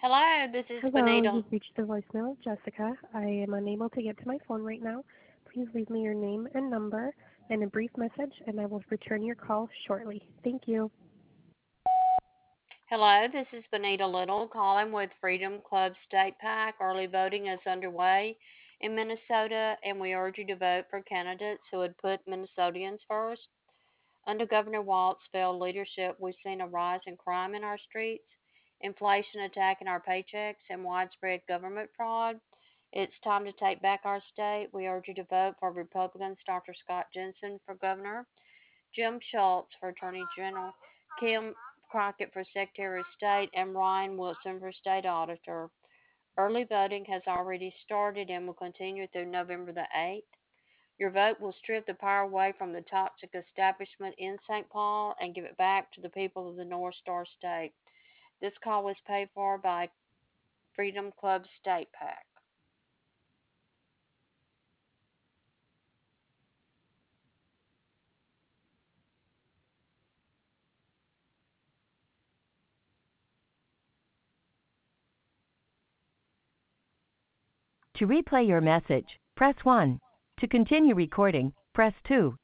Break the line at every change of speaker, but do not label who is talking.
Hello, this is
Hello,
Benita.
you've reached the voicemail of Jessica. I am unable to get to my phone right now. Please leave me your name and number and a brief message, and I will return your call shortly. Thank you.
Hello, this is Benita Little calling with Freedom Club State PAC. Early voting is underway in Minnesota, and we urge you to vote for candidates who would put Minnesotans first. Under Governor Walt's failed leadership, we've seen a rise in crime in our streets, inflation attacking our paychecks, and widespread government fraud. It's time to take back our state. We urge you to vote for Republicans Dr. Scott Jensen for governor, Jim Schultz for Attorney General, Kim Crockett for Secretary of State, and Ryan Wilson for State Auditor. Early voting has already started and will continue through November the 8th. Your vote will strip the power away from the toxic establishment in St. Paul and give it back to the people of the North Star State. This call was paid for by Freedom Club State PAC.
To replay your message, press 1. To continue recording, press 2.